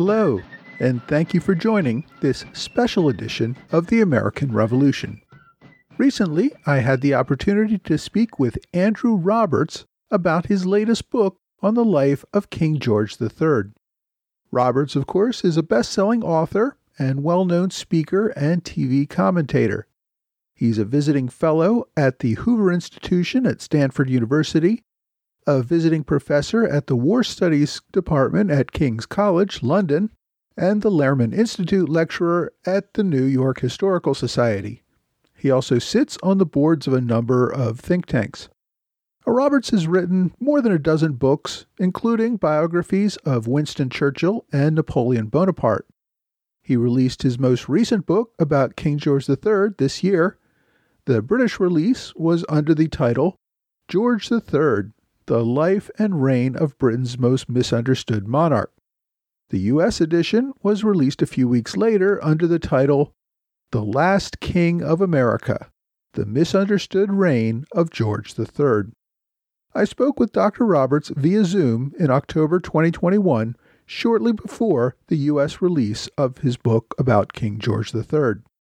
Hello, and thank you for joining this special edition of the American Revolution. Recently, I had the opportunity to speak with Andrew Roberts about his latest book on the life of King George III. Roberts, of course, is a best-selling author and well-known speaker and TV commentator. He's a visiting fellow at the Hoover Institution at Stanford University, a visiting professor at the War Studies Department at King's College, London, and the Lehrman Institute lecturer at the New York Historical Society. He also sits on the boards of a number of think tanks. Roberts has written more than a dozen books, including biographies of Winston Churchill and Napoleon Bonaparte. He released his most recent book about King George III this year. The British release was under the title George III, The Life and Reign of Britain's Most Misunderstood Monarch. The U.S. edition was released a few weeks later under the title The Last King of America, The Misunderstood Reign of George III. I spoke with Dr. Roberts via Zoom in October 2021, shortly before the U.S. release of his book about King George III.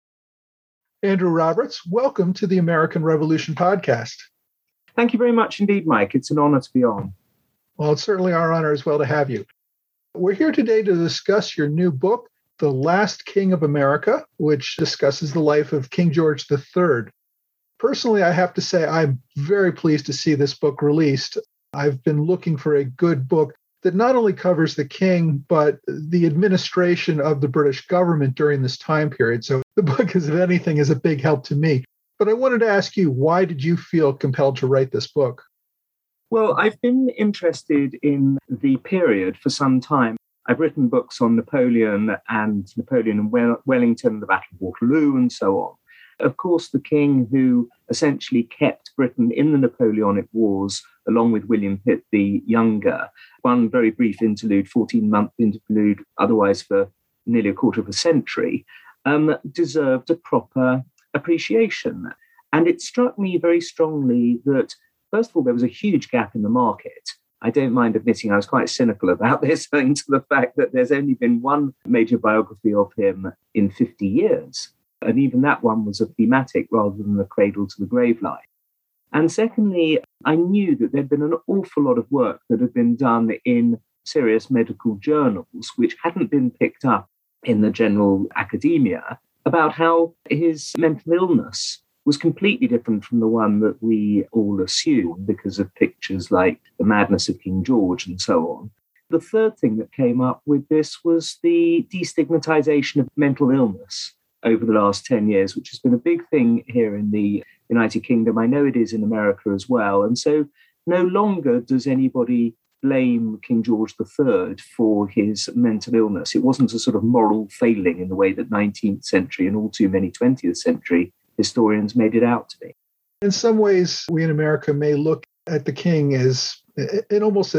Andrew Roberts, welcome to the American Revolution podcast. Thank you very much indeed, Mike. It's an honor to be on. Well, it's certainly our honor as well to have you. We're here today to discuss your new book, The Last King of America, which discusses the life of King George III. Personally, I have to say I'm very pleased to see this book released. I've been looking for a good book that not only covers the king, but the administration of the British government during this time period. So the book, if anything, is a big help to me. But I wanted to ask you, why did you feel compelled to write this book? Well, I've been interested in the period for some time. I've written books on Napoleon and Wellington, the Battle of Waterloo, and so on. Of course, the king who essentially kept Britain in the Napoleonic Wars, along with William Pitt the Younger, one very brief interlude, 14-month interlude, otherwise for nearly a quarter of a century, deserved a proper appreciation. And it struck me very strongly that, first of all, there was a huge gap in the market. I don't mind admitting I was quite cynical about this, owing to the fact that there's only been one major biography of him in 50 years. And even that one was a thematic rather than a cradle to the grave line. And secondly, I knew that there'd been an awful lot of work that had been done in serious medical journals, which hadn't been picked up in the general academia, about how his mental illness was completely different from the one that we all assume because of pictures like The Madness of King George and so on. The third thing that came up with this was the destigmatization of mental illness over the last 10 years, which has been a big thing here in the United Kingdom. I know it is in America as well. And so no longer does anybody blame King George III for his mental illness. It wasn't a sort of moral failing in the way that 19th century and all too many 20th century historians made it out to be. In some ways, we in America may look at the king as, in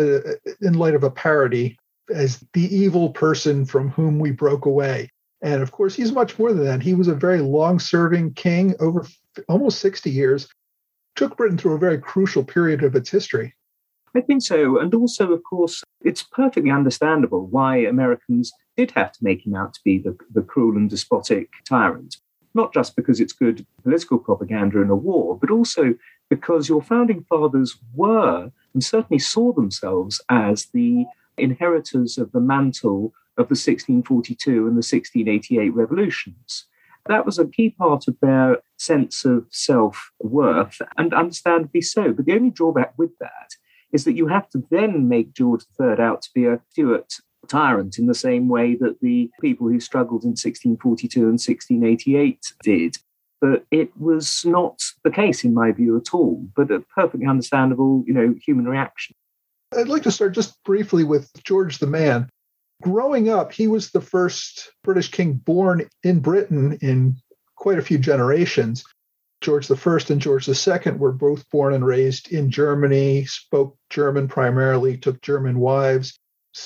light of a parody, as the evil person from whom we broke away. And of course, he's much more than that. He was a very long-serving king over almost 60 years, took Britain through a very crucial period of its history. I think so. And also, of course, it's perfectly understandable why Americans did have to make him out to be the cruel and despotic tyrant. Not just because it's good political propaganda in a war, but also because your founding fathers were and certainly saw themselves as the inheritors of the mantle of the 1642 and the 1688 revolutions. That was a key part of their sense of self-worth, and understandably so. But the only drawback with that is that you have to then make George III out to be a Stuart tyrant in the same way that the people who struggled in 1642 and 1688 did. But it was not the case, in my view, at all, but a perfectly understandable, human reaction. I'd like to start just briefly with George the Man. Growing up, he was the first British king born in Britain in quite a few generations. George I and George II were both born and raised in Germany, spoke German primarily, took German wives.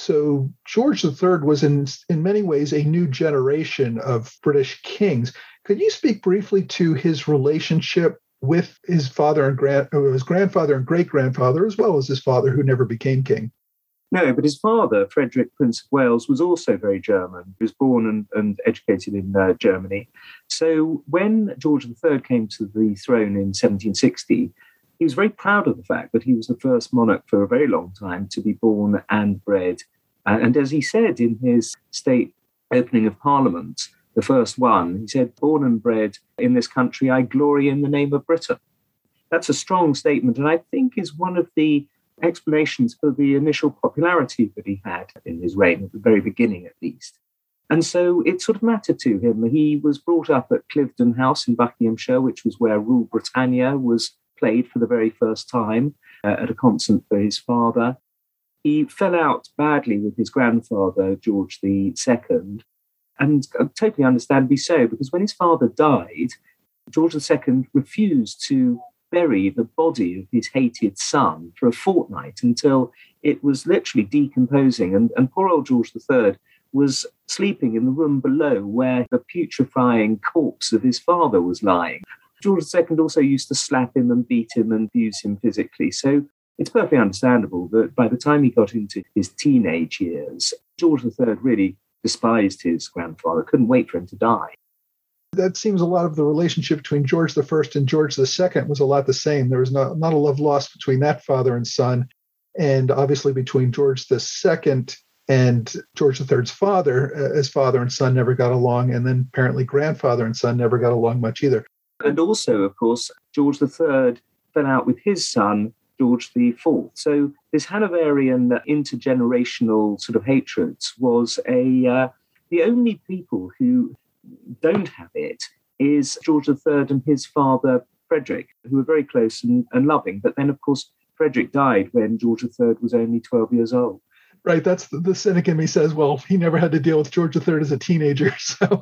So George III was in many ways a new generation of British kings. Could you speak briefly to his relationship with his father and his grandfather and great-grandfather, as well as his father, who never became king? No, but his father, Frederick, Prince of Wales, was also very German. He was born and educated in Germany. So when George III came to the throne in 1760, he was very proud of the fact that he was the first monarch for a very long time to be born and bred. And as he said in his state opening of Parliament, the first one, he said, "Born and bred in this country, I glory in the name of Britain." That's a strong statement, and I think is one of the explanations for the initial popularity that he had in his reign, at the very beginning at least. And so it sort of mattered to him. He was brought up at Cliveden House in Buckinghamshire, which was where Rule Britannia was played for the very first time at a concert for his father. He fell out badly with his grandfather, George II, and totally understandably so, because when his father died, George II refused to bury the body of his hated son for a fortnight until it was literally decomposing. And poor old George III was sleeping in the room below where the putrefying corpse of his father was lying. George II also used to slap him and beat him and abuse him physically. So it's perfectly understandable that by the time he got into his teenage years, George III really despised his grandfather, couldn't wait for him to die. That seems a lot of the relationship between George I and George II was a lot the same. There was not a love lost between that father and son. And obviously between George II and George III's father, as father and son never got along. And then apparently grandfather and son never got along much either. And also, of course, George III fell out with his son, George IV. So this Hanoverian intergenerational sort of hatred was the only people who don't have it is George III and his father, Frederick, who were very close and loving. But then, of course, Frederick died when George III was only 12 years old. Right. That's the cynic in me says, well, he never had to deal with George III as a teenager. So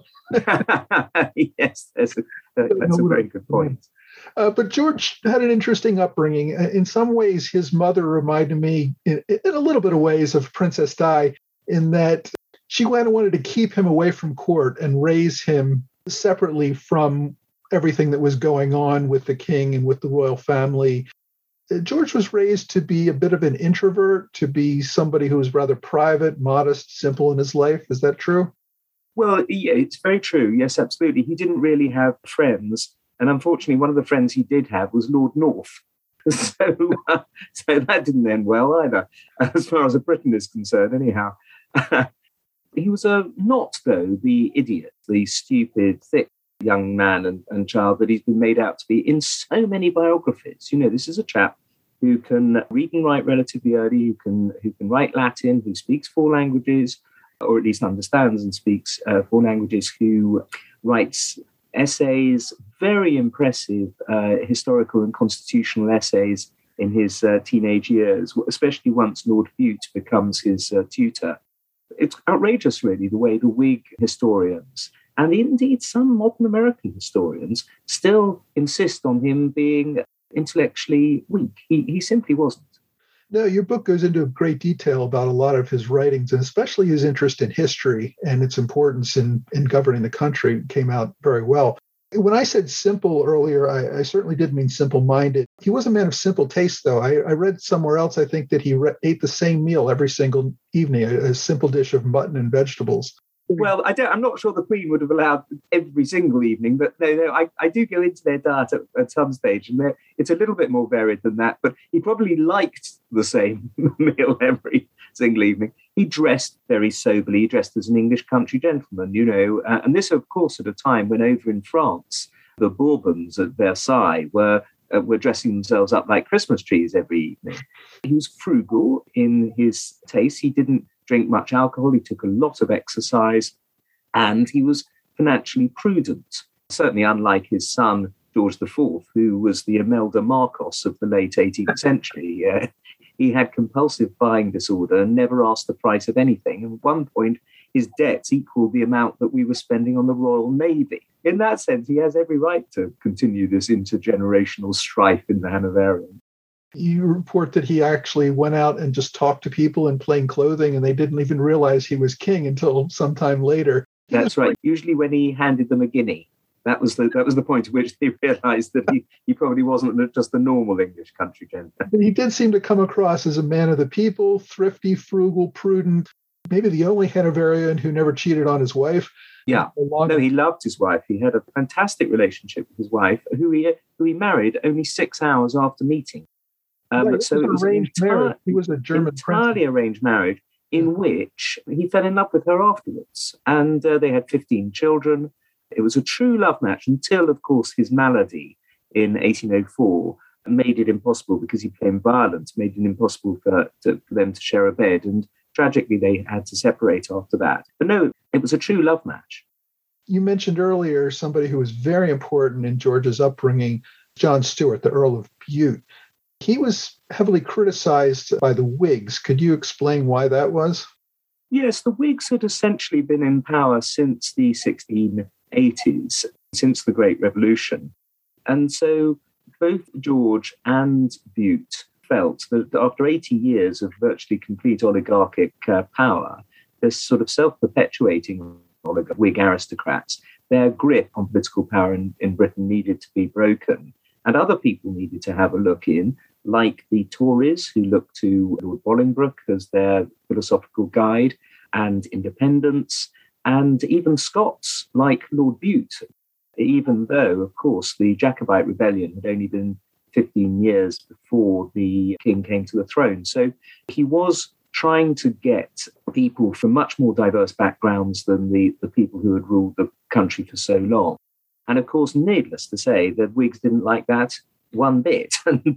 yes, that's a very good point. But George had an interesting upbringing. In some ways, his mother reminded me, in a little bit of ways, of Princess Di, in that she wanted to keep him away from court and raise him separately from everything that was going on with the king and with the royal family. George was raised to be a bit of an introvert, to be somebody who was rather private, modest, simple in his life. Is that true? Well, yeah, it's very true. Yes, absolutely. He didn't really have friends. And unfortunately, one of the friends he did have was Lord North. So that didn't end well either, as far as Britain is concerned, anyhow. He was not, though, the idiot, the stupid, thick young man and child that he's been made out to be in so many biographies. You know, this is a chap who can read and write relatively early, who can write Latin, who speaks 4 languages, or at least understands and speaks 4 languages, who writes essays, very impressive historical and constitutional essays in his teenage years, especially once Lord Bute becomes his tutor. It's outrageous, really, the way the Whig historians, and indeed some modern American historians, still insist on him being intellectually weak. He simply wasn't. No, your book goes into great detail about a lot of his writings, and especially his interest in history and its importance in governing the country came out very well. When I said simple earlier, I certainly did mean simple-minded. He was a man of simple taste, though. I read somewhere else, I think, that he ate the same meal every single evening, a simple dish of mutton and vegetables. Well, I'm not sure the Queen would have allowed every single evening, but no, I do go into their diet at some stage, and it's a little bit more varied than that, but he probably liked the same meal every single evening. He dressed very soberly. He dressed as an English country gentleman, and this, of course, at a time when over in France, the Bourbons at Versailles were dressing themselves up like Christmas trees every evening. He was frugal in his taste. He didn't drink much alcohol. He took a lot of exercise, and he was financially prudent, certainly unlike his son, George IV, who was the Imelda Marcos of the late 18th century. He had compulsive buying disorder and never asked the price of anything. And at one point, his debts equaled the amount that we were spending on the Royal Navy. In that sense, he has every right to continue this intergenerational strife in the Hanoverian. You report that he actually went out and just talked to people in plain clothing, and they didn't even realize he was king until sometime later. That's right. Usually when he handed them a guinea. That was the point at which they realised that he probably wasn't just the normal English country gentleman. But he did seem to come across as a man of the people, thrifty, frugal, prudent, maybe the only Hanoverian who never cheated on his wife. Yeah, no, he loved his wife. He had a fantastic relationship with his wife, who he married only 6 hours after meeting. So it was arranged marriage. He was a German entirely arranged marriage in which he fell in love with her afterwards, and they had 15 children. It was a true love match until, of course, his malady in 1804 made it impossible, because he became violent, made it impossible for them to share a bed. And tragically, they had to separate after that. But no, it was a true love match. You mentioned earlier somebody who was very important in George's upbringing, John Stuart, the Earl of Bute. He was heavily criticized by the Whigs. Could you explain why that was? Yes, the Whigs had essentially been in power since the 1680s, since the Great Revolution. And so both George and Bute felt that after 80 years of virtually complete oligarchic power, this sort of self-perpetuating Whig aristocrats, their grip on political power in Britain needed to be broken. And other people needed to have a look in, like the Tories, who looked to Lord Bolingbroke as their philosophical guide, and independents, and even Scots, like Lord Bute, even though, of course, the Jacobite rebellion had only been 15 years before the king came to the throne. So he was trying to get people from much more diverse backgrounds than the people who had ruled the country for so long. And of course, needless to say, the Whigs didn't like that one bit.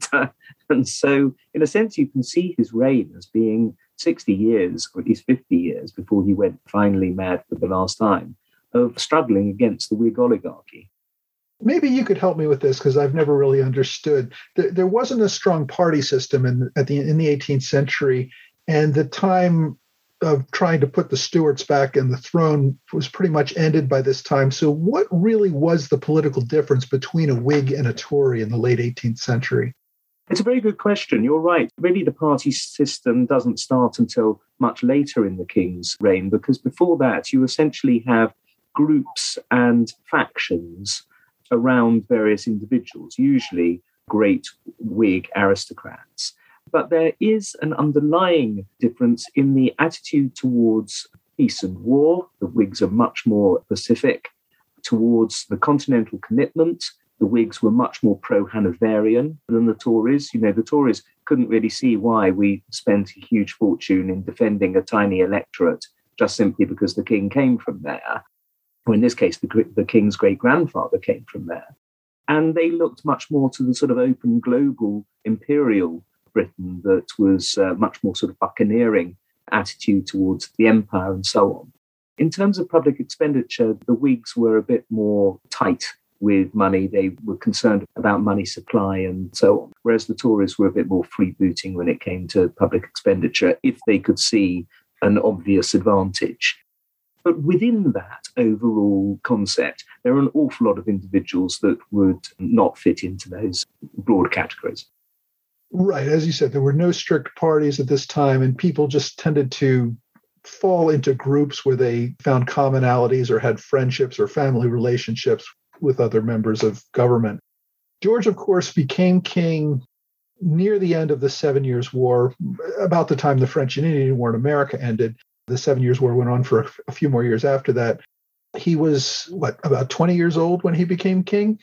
And so, in a sense, you can see his reign as being 60 years, or at least 50 years, before he went finally mad for the last time, of struggling against the Whig oligarchy. Maybe you could help me with this, because I've never really understood. There wasn't a strong party system in the 18th century, and the time of trying to put the Stuarts back in the throne was pretty much ended by this time. So what really was the political difference between a Whig and a Tory in the late 18th century? It's a very good question. You're right. Really, the party system doesn't start until much later in the king's reign, because before that, you essentially have groups and factions around various individuals, usually great Whig aristocrats. But there is an underlying difference in the attitude towards peace and war. The Whigs are much more pacific. Towards the continental commitment, the Whigs were much more pro-Hanoverian than the Tories. You know, the Tories couldn't really see why we spent a huge fortune in defending a tiny electorate just simply because the king came from there. Or in this case, the king's great-grandfather came from there. And they looked much more to the sort of open global imperial Britain that was much more sort of buccaneering attitude towards the empire and so on. In terms of public expenditure, the Whigs were a bit more tight with money. They were concerned about money supply and so on, whereas the Tories were a bit more freebooting when it came to public expenditure, if they could see an obvious advantage. But within that overall concept, there are an awful lot of individuals that would not fit into those broad categories. Right. As you said, there were no strict parties at this time, and people just tended to fall into groups where they found commonalities or had friendships or family relationships with other members of government. George, of course, became king near the end of the 7 Years' War, about the time the French and Indian War in America ended. The 7 Years' War went on for a few more years after that. He was, about 20 years old when he became king?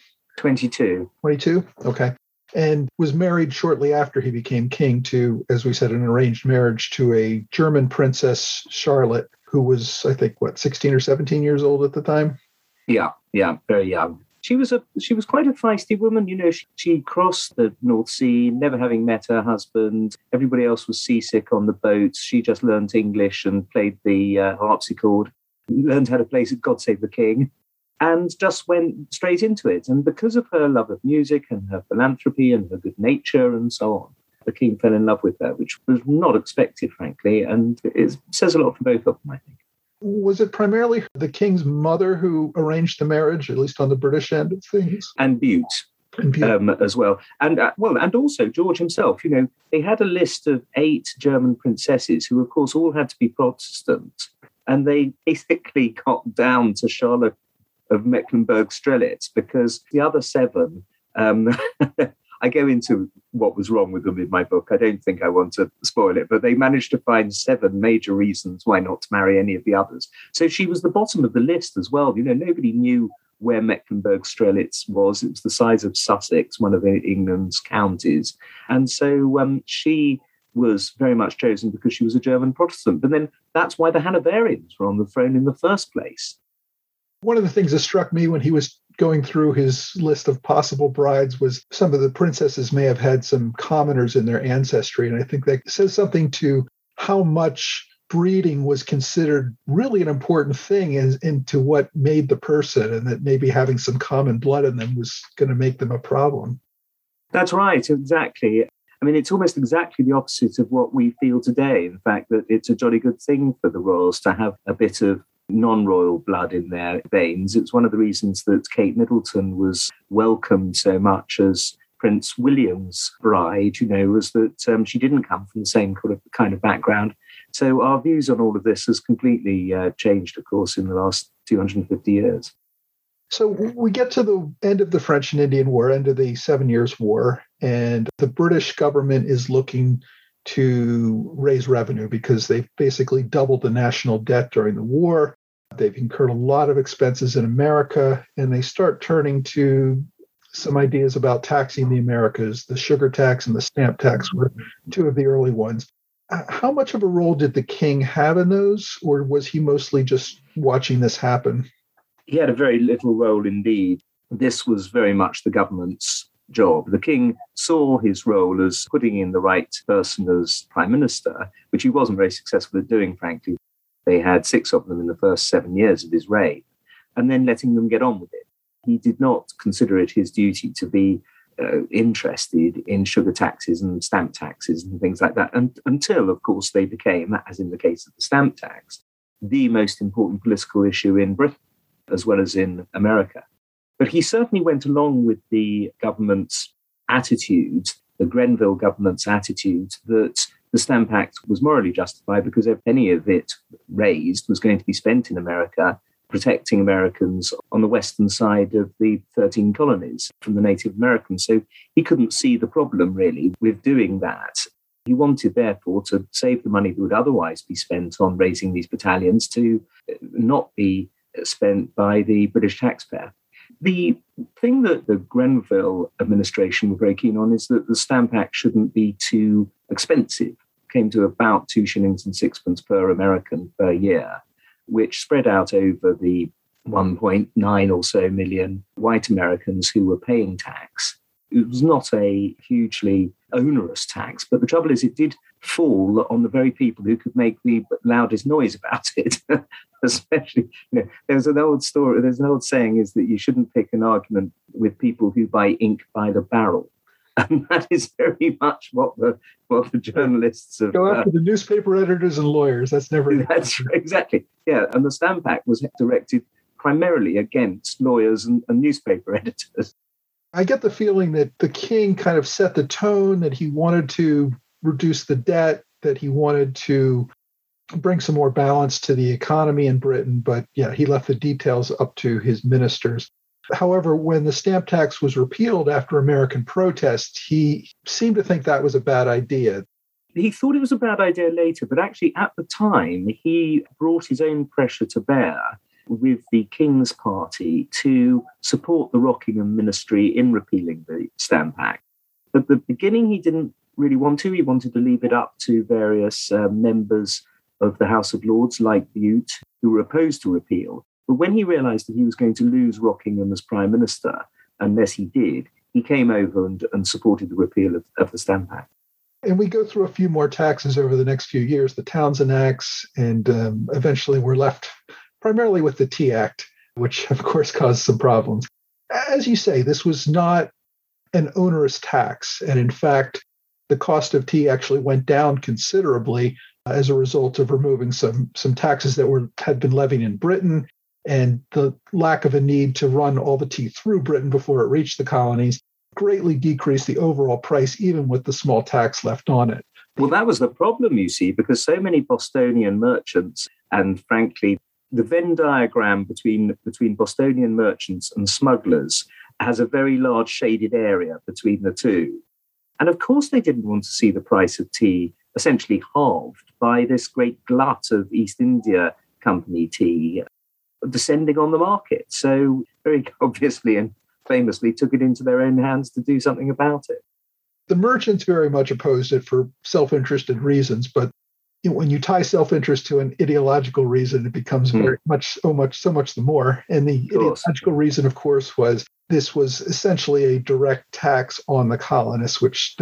22. 22? Okay. And was married shortly after he became king to, as we said, an arranged marriage to a German princess, Charlotte, who was, I think, 16 or 17 years old at the time? Yeah, very young. She was quite a feisty woman. You know, she crossed the North Sea, never having met her husband. Everybody else was seasick on the boats. She just learned English and played the harpsichord, learned how to play God Save the King, and just went straight into it. And because of her love of music and her philanthropy and her good nature and so on, the king fell in love with her, which was not expected, frankly. And it says a lot for both of them, I think. Was it primarily the king's mother who arranged the marriage, at least on the British end of things? And Bute. As well. And also George himself. You know, they had a list of 8 German princesses who, of course, all had to be Protestant. And they basically got down to Charlotte of Mecklenburg-Strelitz, because the other 7, I go into what was wrong with them in my book. I don't think I want to spoil it, but they managed to find 7 major reasons why not to marry any of the others. So she was the bottom of the list as well. Nobody knew where Mecklenburg-Strelitz was. It was the size of Sussex, one of England's counties. And so she was very much chosen because she was a German Protestant. But then that's why the Hanoverians were on the throne in the first place. One of the things that struck me when he was going through his list of possible brides was some of the princesses may have had some commoners in their ancestry. And I think that says something to how much breeding was considered really an important thing into what made the person, and that maybe having some common blood in them was going to make them a problem. That's right, exactly. I mean, it's almost exactly the opposite of what we feel today. In fact, that it's a jolly good thing for the royals to have a bit of non-royal blood in their veins. It's one of the reasons that Kate Middleton was welcomed so much as Prince William's bride, was that she didn't come from the same kind of background. So our views on all of this has completely changed, of course, in the last 250 years. So we get to the end of the French and Indian War, end of the 7 Years' War, and the British government is looking to raise revenue because they've basically doubled the national debt during the war. They've incurred a lot of expenses in America, and they start turning to some ideas about taxing the Americas. The sugar tax and the stamp tax were 2 of the early ones. How much of a role did the king have in those, or was he mostly just watching this happen? He had a very little role indeed. This was very much the government's job. The king saw his role as putting in the right person as prime minister, which he wasn't very successful at doing, frankly. They had 6 of them in the first 7 years of his reign, and then letting them get on with it. He did not consider it his duty to be interested in sugar taxes and stamp taxes and things like that, until, of course, they became, as in the case of the stamp tax, the most important political issue in Britain, as well as in America. But he certainly went along with the government's attitude, the Grenville government's attitude, that the Stamp Act was morally justified because if any of it raised was going to be spent in America, protecting Americans on the western side of the 13 colonies from the Native Americans. So he couldn't see the problem, really, with doing that. He wanted, therefore, to save the money that would otherwise be spent on raising these battalions to not be spent by the British taxpayer. The thing that the Grenville administration were very keen on is that the Stamp Act shouldn't be too expensive. It came to about 2 shillings and 6pence per American per year, which spread out over the 1.9 or so million white Americans who were paying tax. It was not a hugely onerous tax, but the trouble is it did fall on the very people who could make the loudest noise about it. Especially, there's an old saying is that you shouldn't pick an argument with people who buy ink by the barrel. And that is very much what the journalists have... Go after the newspaper editors and lawyers. That's never... That's exactly. Yeah, and the Stamp Act was directed primarily against lawyers and newspaper editors. I get the feeling that the king kind of set the tone, that he wanted to reduce the debt, that he wanted to bring some more balance to the economy in Britain. But yeah, he left the details up to his ministers. However, when the stamp tax was repealed after American protest, he seemed to think that was a bad idea. He thought it was a bad idea later, but actually at the time, he brought his own pressure to bear with the King's Party to support the Rockingham ministry in repealing the Stamp Act. At the beginning, he didn't really want to. He wanted to leave it up to various members of the House of Lords, like Bute, who were opposed to repeal. But when he realised that he was going to lose Rockingham as Prime Minister, unless he did, he came over and supported the repeal of the Stamp Act. And we go through a few more taxes over the next few years, the Townshend Acts, and eventually we're left primarily with the Tea Act, which of course caused some problems. As you say, this was not an onerous tax. And in fact, the cost of tea actually went down considerably as a result of removing some taxes that had been levied in Britain, and the lack of a need to run all the tea through Britain before it reached the colonies greatly decreased the overall price, even with the small tax left on it. Well, that was the problem, you see, because so many Bostonian merchants and, frankly, the Venn diagram between Bostonian merchants and smugglers has a very large shaded area between the two. And of course, they didn't want to see the price of tea essentially halved by this great glut of East India Company tea descending on the market. So very obviously and famously took it into their own hands to do something about it. The merchants very much opposed it for self-interested reasons, but when you tie self-interest to an ideological reason, it becomes very much so much the more. And the ideological reason, of course, was this was essentially a direct tax on the colonists,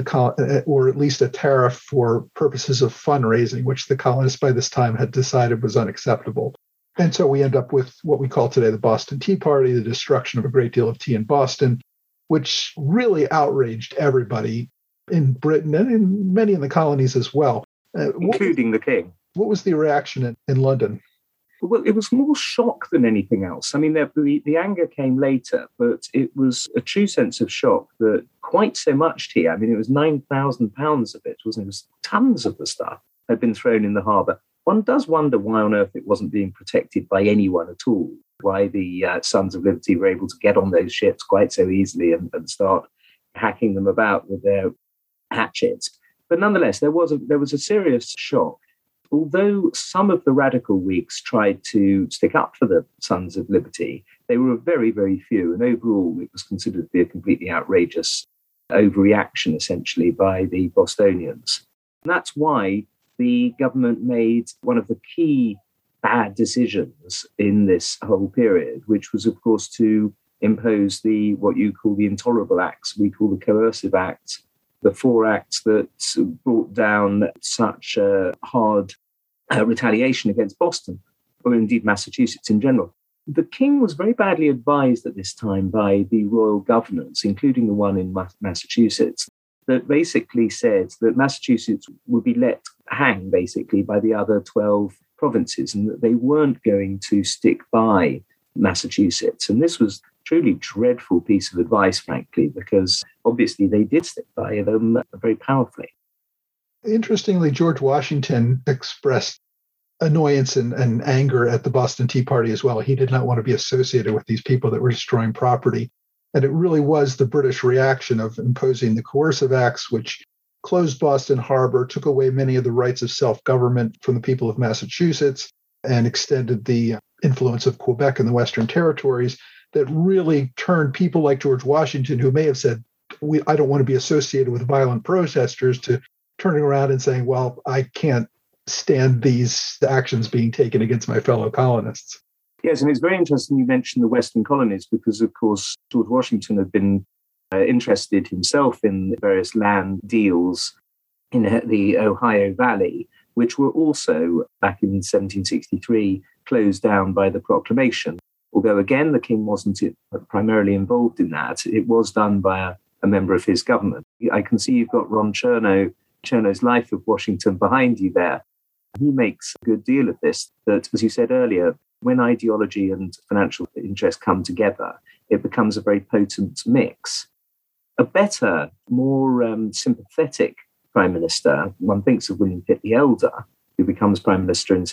or at least a tariff for purposes of fundraising, which the colonists by this time had decided was unacceptable. And so we end up with what we call today the Boston Tea Party, the destruction of a great deal of tea in Boston, which really outraged everybody in Britain and in many in the colonies as well. Including the king. What was the reaction in London? Well, it was more shock than anything else. I mean, the anger came later, but it was a true sense of shock that quite so much tea, I mean, it was 9,000 pounds of it, wasn't it? It was tons of the stuff had been thrown in the harbour. One does wonder why on earth it wasn't being protected by anyone at all, why the Sons of Liberty were able to get on those ships quite so easily and start hacking them about with their hatchets. But nonetheless, there was a serious shock. Although some of the radical Whigs tried to stick up for the Sons of Liberty, they were very, very few. And overall, it was considered to be a completely outrageous overreaction, essentially, by the Bostonians. And that's why the government made one of the key bad decisions in this whole period, which was, of course, to impose what you call the intolerable acts, we call the coercive acts, the 4 acts that brought down such hard retaliation against Boston, or indeed Massachusetts in general. The king was very badly advised at this time by the royal governors, including the one in Massachusetts, that basically said that Massachusetts would be let hang, basically, by the other 12 provinces, and that they weren't going to stick by Massachusetts. And this was truly dreadful piece of advice, frankly, because obviously they did stick by them very powerfully. Interestingly, George Washington expressed annoyance and anger at the Boston Tea Party as well. He did not want to be associated with these people that were destroying property. And it really was the British reaction of imposing the coercive acts, which closed Boston Harbor, took away many of the rights of self-government from the people of Massachusetts, and extended the influence of Quebec in the Western Territories, that really turned people like George Washington, who may have said, I don't want to be associated with violent protesters, to turning around and saying, well, I can't stand these actions being taken against my fellow colonists. Yes, and it's very interesting you mentioned the Western colonies because, of course, George Washington had been interested himself in various land deals in the Ohio Valley, which were also, back in 1763, closed down by the proclamation. Although, again, the king wasn't primarily involved in that. It was done by a member of his government. I can see you've got Ron Chernow's Life of Washington behind you there. He makes a good deal of this, that, as you said earlier, when ideology and financial interest come together, it becomes a very potent mix. A better, more sympathetic prime minister, one thinks of William Pitt the Elder, who becomes prime minister in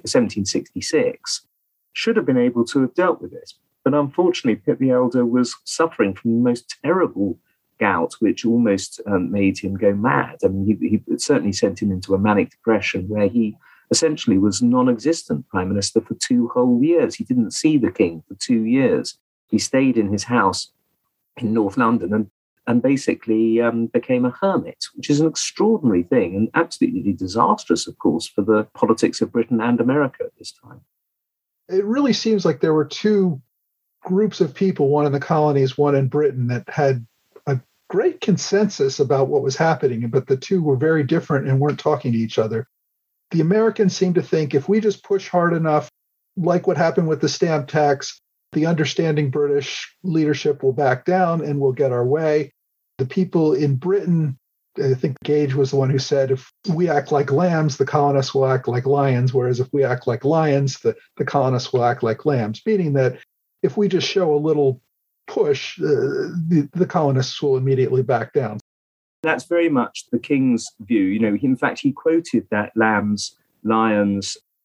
1766, should have been able to have dealt with this. But unfortunately, Pitt the Elder was suffering from the most terrible gout, which almost made him go mad. I mean, he certainly sent him into a manic depression where he essentially was non-existent prime minister for 2 whole years. He didn't see the king for 2 years. He stayed in his house in North London and basically became a hermit, which is an extraordinary thing and absolutely disastrous, of course, for the politics of Britain and America at this time. It really seems like there were 2 groups of people, one in the colonies, one in Britain, that had a great consensus about what was happening, but the 2 were very different and weren't talking to each other. The Americans seem to think if we just push hard enough, like what happened with the stamp tax, the understanding British leadership will back down and we'll get our way. The people in Britain, I think Gage was the one who said, if we act like lambs, the colonists will act like lions, whereas if we act like lions, the colonists will act like lambs, meaning that if we just show a little push, the colonists will immediately back down. That's very much the king's view. You know, in fact, he quoted that lambs, lions,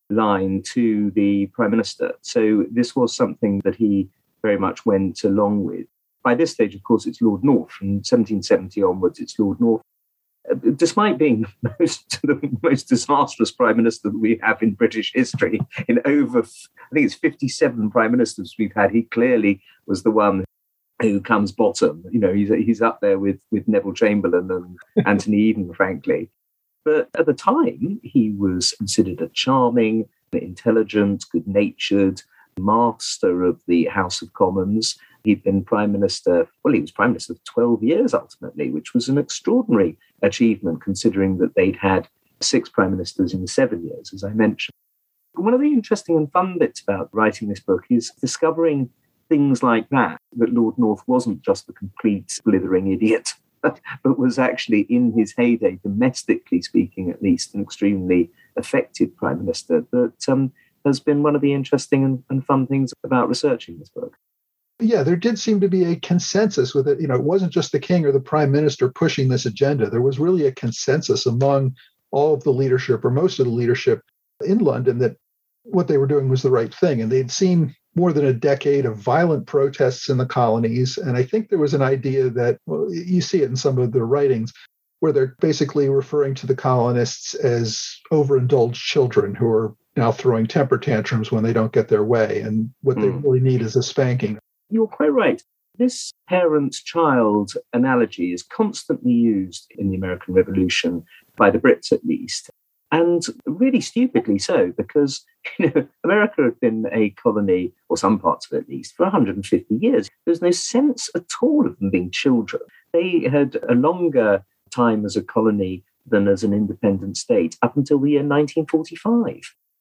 line to the Prime Minister. So this was something that he very much went along with. By this stage, of course, it's Lord North. From 1770 onwards, it's Lord North. Despite being the most disastrous Prime Minister that we have in British history, in over, I think it's 57 Prime Ministers we've had, he clearly was the one who comes bottom. You know, he's up there with Neville Chamberlain and Anthony Eden, frankly. But at the time, he was considered a charming, intelligent, good-natured master of the House of Commons. He'd been Prime Minister, he was Prime Minister for 12 years ultimately, which was an extraordinary achievement considering that they'd had 6 Prime Ministers in 7 years, as I mentioned. One of the interesting and fun bits about writing this book is discovering things like that Lord North wasn't just a complete blithering idiot, but was actually, in his heyday, domestically speaking at least, an extremely effective Prime Minister that has been one of the interesting and fun things about researching this book. Yeah, there did seem to be a consensus with it. You know, it wasn't just the king or the prime minister pushing this agenda. There was really a consensus among all of the leadership, or most of the leadership in London, that what they were doing was the right thing. And they'd seen more than a decade of violent protests in the colonies. And I think there was an idea that, well, you see it in some of their writings, where they're basically referring to the colonists as overindulged children who are now throwing temper tantrums when they don't get their way. And what they really need is a spanking. You're quite right. This parent-child analogy is constantly used in the American Revolution, by the Brits at least, and really stupidly so, because America had been a colony, or some parts of it at least, for 150 years. There's no sense at all of them being children. They had a longer time as a colony than as an independent state, up until the year 1945.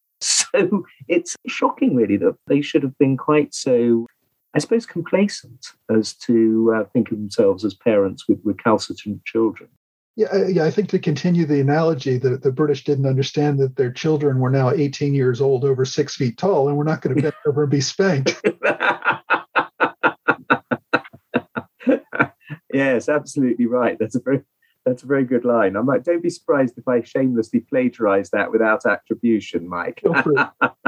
So it's shocking, really, that they should have been quite so, I suppose, complacent as to think of themselves as parents with recalcitrant children. Yeah, I think to continue the analogy, that the British didn't understand that their children were now 18 years old, over 6 feet tall, and we're not going to bend over and be spanked. Yes, absolutely right. That's a very good line. Don't be surprised if I shamelessly plagiarize that without attribution, Mike. Feel free.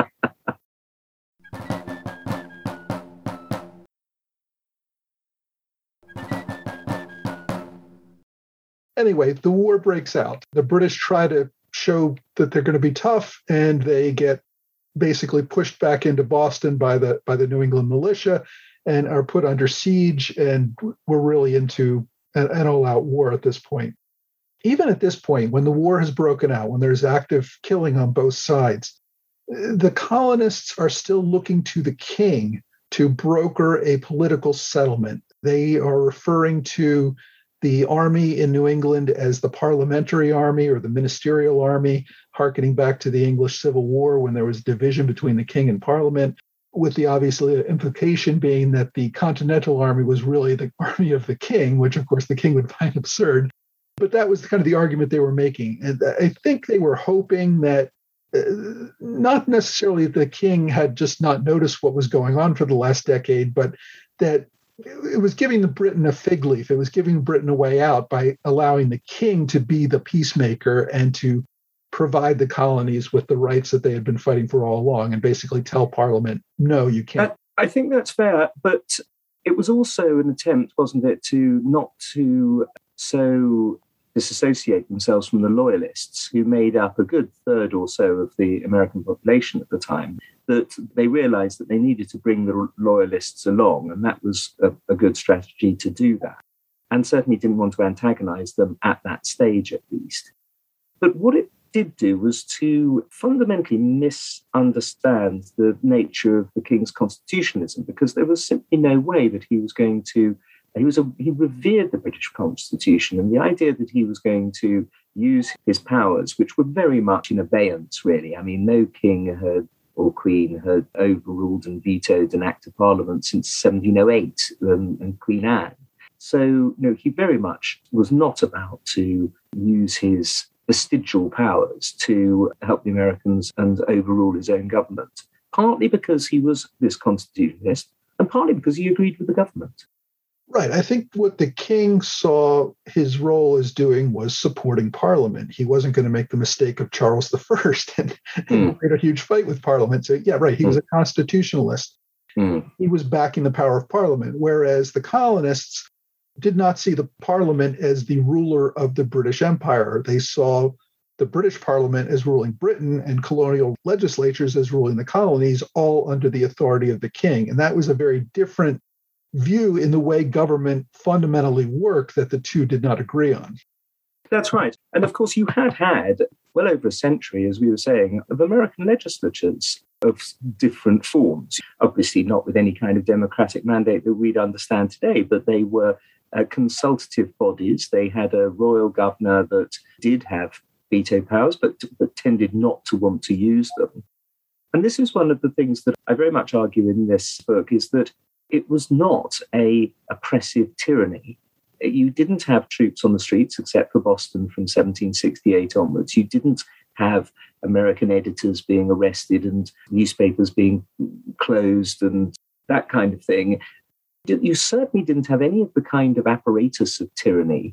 Anyway, the war breaks out. The British try to show that they're going to be tough, and they get basically pushed back into Boston by the New England militia and are put under siege, and we're really into an all-out war at this point. Even at this point, when the war has broken out, when there's active killing on both sides, the colonists are still looking to the king to broker a political settlement. They are referring to the army in New England as the parliamentary army or the ministerial army, hearkening back to the English Civil War when there was division between the king and parliament, with the obviously implication being that the Continental Army was really the army of the king, which of course the king would find absurd. But that was kind of the argument they were making. And I think they were hoping that not necessarily the king had just not noticed what was going on for the last decade, but that it was giving the Britain a fig leaf. It was giving Britain a way out by allowing the king to be the peacemaker and to provide the colonies with the rights that they had been fighting for all along, and basically tell Parliament, no, you can't. I think that's fair, but it was also an attempt, wasn't it, to not to so disassociate themselves from the loyalists, who made up a good third or so of the American population at the time, that they realized that they needed to bring the loyalists along, and that was a good strategy to do that, and certainly didn't want to antagonize them at that stage at least. But what it did do was to fundamentally misunderstand the nature of the king's constitutionalism, because there was simply no way that he was going to he revered the British Constitution, and the idea that he was going to use his powers, which were very much in abeyance, really. I mean, no king or queen had overruled and vetoed an act of parliament since 1708 and Queen Anne. So, he very much was not about to use his vestigial powers to help the Americans and overrule his own government, partly because he was this constitutionalist and partly because he agreed with the government. Right. I think what the king saw his role as doing was supporting Parliament. He wasn't going to make the mistake of Charles I and create a huge fight with Parliament. So, yeah, right. He was a constitutionalist. He was backing the power of Parliament, whereas the colonists did not see the Parliament as the ruler of the British Empire. They saw the British Parliament as ruling Britain and colonial legislatures as ruling the colonies, all under the authority of the king. And that was a very different view in the way government fundamentally worked that the two did not agree on. That's right. And of course, you had well over a century, as we were saying, of American legislatures of different forms. Obviously, not with any kind of democratic mandate that we'd understand today, but they were consultative bodies. They had a royal governor that did have veto powers, but tended not to want to use them. And this is one of the things that I very much argue in this book, is that it was not a oppressive tyranny. You didn't have troops on the streets, except for Boston from 1768 onwards. You didn't have American editors being arrested and newspapers being closed and that kind of thing. You certainly didn't have any of the kind of apparatus of tyranny,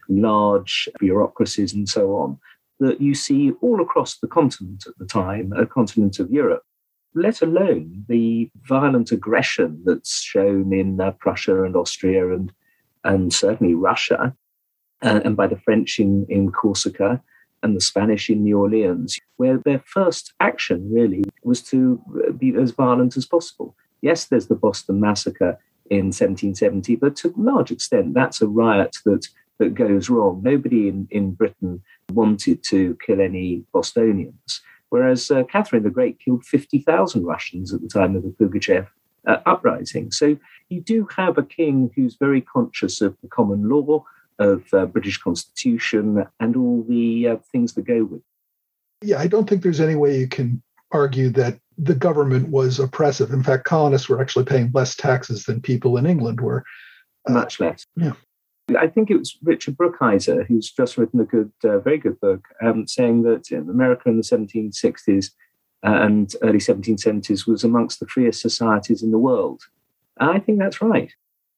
large bureaucracies and so on, that you see all across the continent at the time, a continent of Europe, let alone the violent aggression that's shown in Prussia and Austria and certainly Russia, and by the French in Corsica and the Spanish in New Orleans, where their first action really was to be as violent as possible. Yes, there's the Boston Massacre in 1770, but to a large extent, that's a riot that goes wrong. Nobody in Britain wanted to kill any Bostonians, whereas Catherine the Great killed 50,000 Russians at the time of the Pugachev uprising. So you do have a king who's very conscious of the common law, of British Constitution, and all the things that go with it. Yeah, I don't think there's any way you can argue that the government was oppressive. In fact, colonists were actually paying less taxes than people in England were. Much less. Yeah. I think it was Richard Brookhiser who's just written a very good book, saying that America in the 1760s and early 1770s was amongst the freest societies in the world. And I think that's right.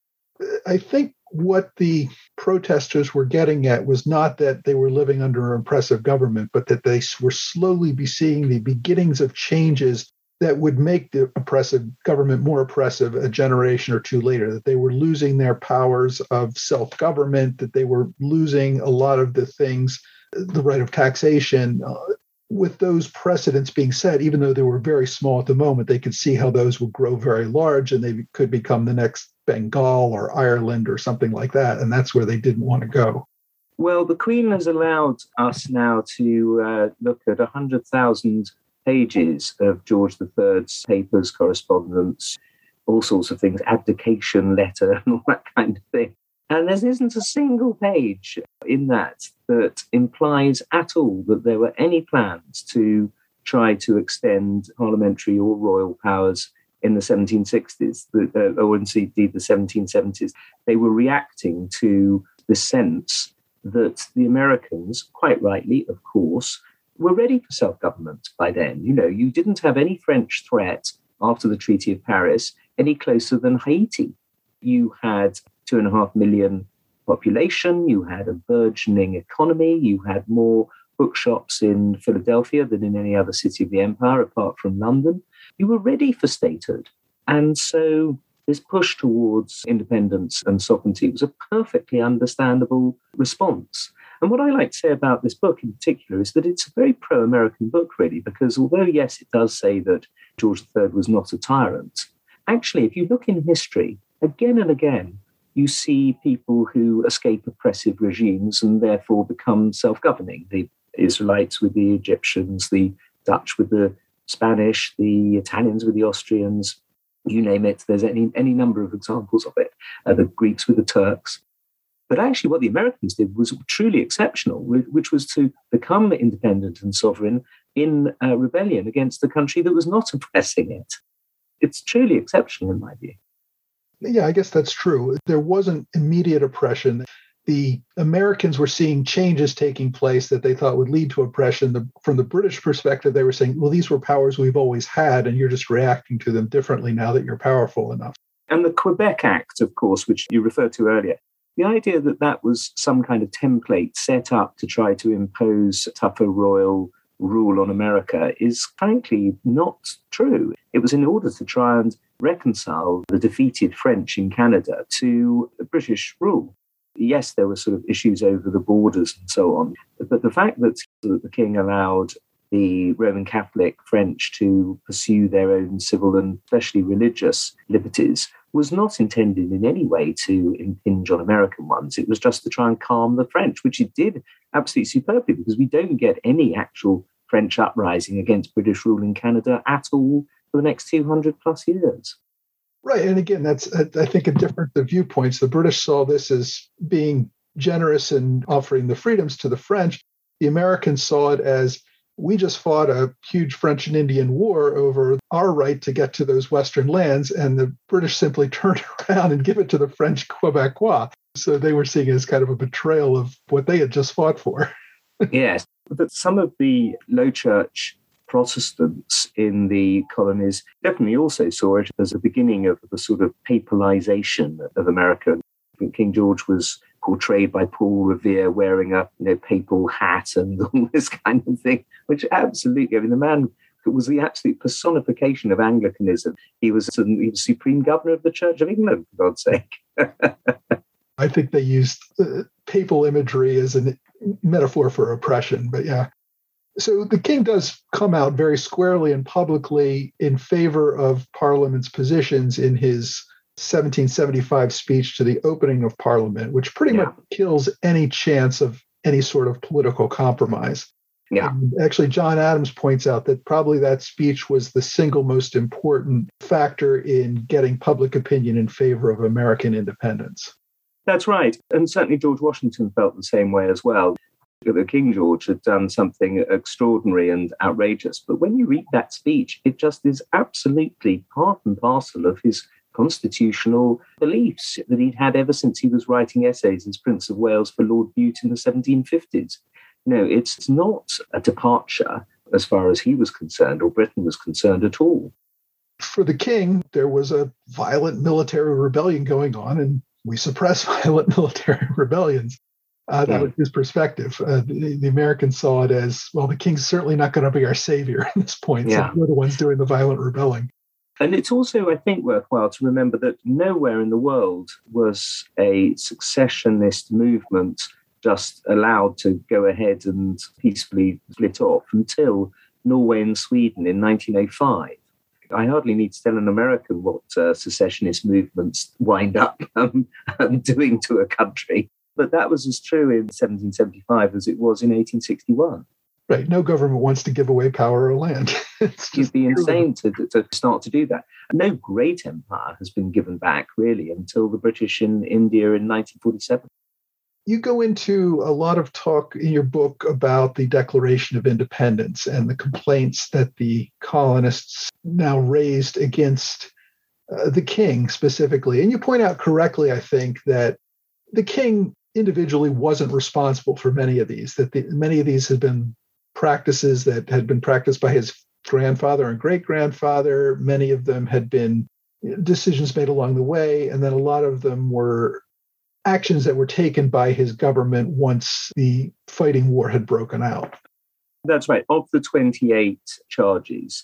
I think what the protesters were getting at was not that they were living under an oppressive government, but that they were slowly seeing the beginnings of changes that would make the oppressive government more oppressive a generation or two later, that they were losing their powers of self-government, that they were losing a lot of the things, the right of taxation. With those precedents being set, even though they were very small at the moment, they could see how those would grow very large and they could become the next Bengal or Ireland or something like that. And that's where they didn't want to go. Well, the Queen has allowed us now to look at 100,000 pages of George III's papers, correspondence, all sorts of things, abdication letter and all that kind of thing. And there isn't a single page in that implies at all that there were any plans to try to extend parliamentary or royal powers in the 1760s, or indeed the 1770s. They were reacting to the sense that the Americans, quite rightly, of course, were ready for self-government by then. You know, you didn't have any French threat after the Treaty of Paris any closer than Haiti. You had 2.5 million population, you had a burgeoning economy, you had more bookshops in Philadelphia than in any other city of the empire apart from London. You were ready for statehood. And so this push towards independence and sovereignty was a perfectly understandable response. And what I like to say about this book in particular is that it's a very pro-American book, really, because although, yes, it does say that George III was not a tyrant, actually, if you look in history, again and again, you see people who escape oppressive regimes and therefore become self-governing. The Israelites with the Egyptians, the Dutch with the Spanish, the Italians with the Austrians, you name it. There's any number of examples of it. The Greeks with the Turks. But actually what the Americans did was truly exceptional, which was to become independent and sovereign in rebellion against a country that was not oppressing it. It's truly exceptional in my view. Yeah, I guess that's true. There wasn't immediate oppression. The Americans were seeing changes taking place that they thought would lead to oppression. From the British perspective, they were saying, well, these were powers we've always had, and you're just reacting to them differently now that you're powerful enough. And the Quebec Act, of course, which you referred to earlier, the idea that that was some kind of template set up to try to impose tougher royal rule on America is frankly not true. It was in order to try and reconcile the defeated French in Canada to British rule. Yes, there were sort of issues over the borders and so on, but the fact that the king allowed the Roman Catholic French to pursue their own civil and especially religious liberties was not intended in any way to impinge on American ones. It was just to try and calm the French, which it did absolutely superbly, because we don't get any actual French uprising against British rule in Canada at all for the next 200 plus years. Right. And again, that's, I think, a different viewpoints. The British saw this as being generous and offering the freedoms to the French. The Americans saw it as, we just fought a huge French and Indian war over our right to get to those Western lands, and the British simply turned around and give it to the French Quebecois. So they were seeing it as kind of a betrayal of what they had just fought for. Yes, but some of the Low Church Protestants in the colonies definitely also saw it as a beginning of the sort of papalization of America. King George was portrayed by Paul Revere wearing a papal hat and all this kind of thing, which absolutely, the man was the absolute personification of Anglicanism. He was supreme governor of the Church of England, for God's sake. I think they used papal imagery as a metaphor for oppression, but yeah. So the king does come out very squarely and publicly in favor of Parliament's positions in his 1775 speech to the opening of Parliament, which pretty much kills any chance of any sort of political compromise. Yeah. And actually, John Adams points out that probably that speech was the single most important factor in getting public opinion in favor of American independence. That's right. And certainly George Washington felt the same way as well. King George had done something extraordinary and outrageous. But when you read that speech, it just is absolutely part and parcel of his constitutional beliefs that he'd had ever since he was writing essays as Prince of Wales for Lord Bute in the 1750s. It's not a departure as far as he was concerned or Britain was concerned at all. For the king, there was a violent military rebellion going on, and we suppress violent military rebellions. That was his perspective. The Americans saw it as, well, the king's certainly not going to be our savior at this point. So we're the ones doing the violent rebelling. And it's also, I think, worthwhile to remember that nowhere in the world was a successionist movement just allowed to go ahead and peacefully split off until Norway and Sweden in 1905. I hardly need to tell an American what secessionist movements wind up doing to a country. But that was as true in 1775 as it was in 1861. Right. No government wants to give away power or land. You'd be insane to start to do that. No great empire has been given back, really, until the British in India in 1947. You go into a lot of talk in your book about the Declaration of Independence and the complaints that the colonists now raised against the king specifically. And you point out correctly, I think, that the king individually wasn't responsible for many of these, that many of these had been practices that had been practiced by his grandfather and great-grandfather. Many of them had been decisions made along the way, and then a lot of them were actions that were taken by his government once the fighting war had broken out. That's right. Of the 28 charges,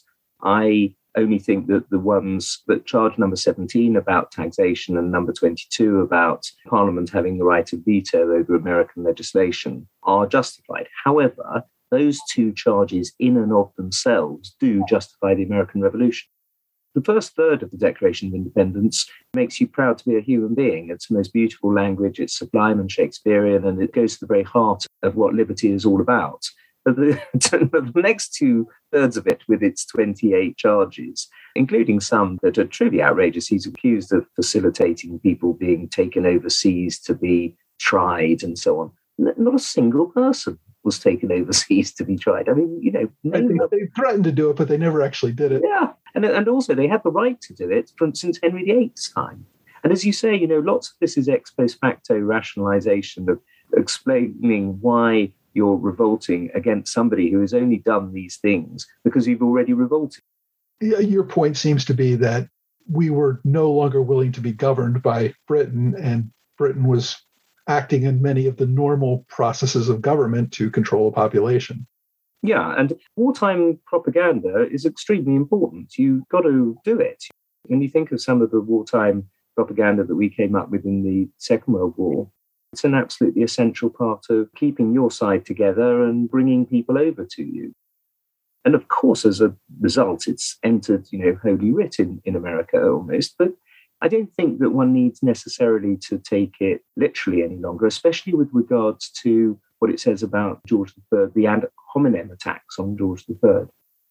I only think that the ones that charge number 17 about taxation and number 22 about Parliament having the right of veto over American legislation are justified. However, those two charges in and of themselves do justify the American Revolution. The first third of the Declaration of Independence makes you proud to be a human being. It's the most beautiful language, it's sublime and Shakespearean, and it goes to the very heart of what liberty is all about. But the next 2/3 of it, with its 28 charges, including some that are truly outrageous, he's accused of facilitating people being taken overseas to be tried and so on. Not a single person was taken overseas to be tried. I mean, I think they threatened to do it, but they never actually did it. Yeah, and also they had the right to do it since Henry VIII's time. And as you say, lots of this is ex post facto rationalization of explaining why you're revolting against somebody who has only done these things because you've already revolted. Your point seems to be that we were no longer willing to be governed by Britain, and Britain was acting in many of the normal processes of government to control a population. Yeah, and wartime propaganda is extremely important. You've got to do it. When you think of some of the wartime propaganda that we came up with in the Second World War, it's an absolutely essential part of keeping your side together and bringing people over to you. And of course, as a result, it's entered, Holy Writ in America almost. But I don't think that one needs necessarily to take it literally any longer, especially with regards to what it says about George III, the ad hominem attacks on George III.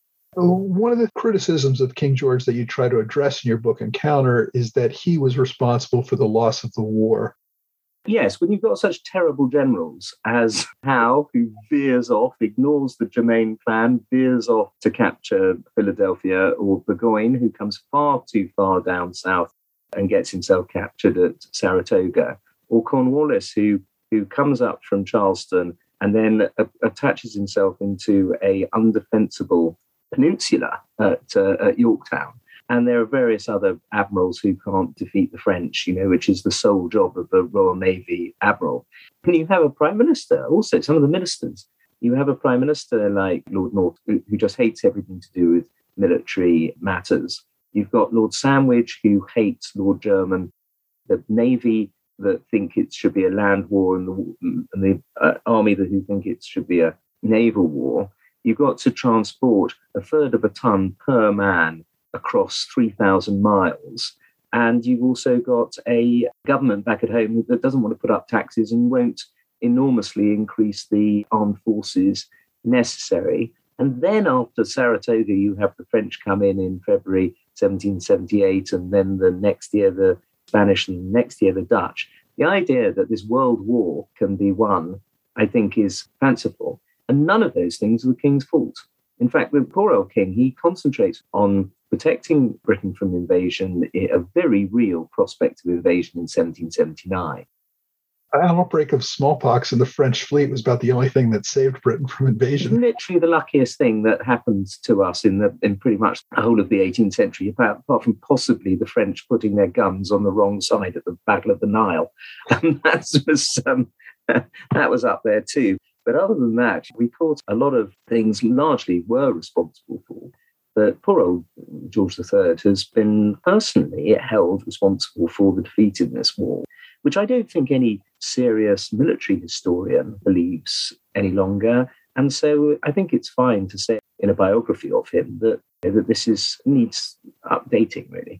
One of the criticisms of King George that you try to address in your book Encounter is that he was responsible for the loss of the war. Yes, when you've got such terrible generals as Howe, who veers off, ignores the Germain plan, veers off to capture Philadelphia, or Burgoyne, who comes far too far down south and gets himself captured at Saratoga, or Cornwallis, who comes up from Charleston and then attaches himself into a undefensible peninsula at Yorktown. And there are various other admirals who can't defeat the French, which is the sole job of the Royal Navy admiral. And you have a prime minister, also some of the ministers. You have a prime minister like Lord North, who just hates everything to do with military matters. You've got Lord Sandwich, who hates Lord Jermyn, the Navy that think it should be a land war, and the army who think it should be a naval war. You've got to transport a third of a ton per man across 3,000 miles. And you've also got a government back at home that doesn't want to put up taxes and won't enormously increase the armed forces necessary. And then after Saratoga, you have the French come in February 1778, and then the next year the Spanish, and the next year the Dutch. The idea that this world war can be won, I think, is fanciful. And none of those things are the king's fault. In fact, the poor old king, he concentrates on protecting Britain from invasion, a very real prospect of invasion in 1779. An outbreak of smallpox in the French fleet was about the only thing that saved Britain from invasion. Literally the luckiest thing that happened to us in pretty much the whole of the 18th century, apart from possibly the French putting their guns on the wrong side at the Battle of the Nile. And that was up there too. But other than that, we thought a lot of things largely were responsible for. But poor old George III has been personally held responsible for the defeat in this war, which I don't think any serious military historian believes any longer. And so I think it's fine to say in a biography of him that this needs updating, really.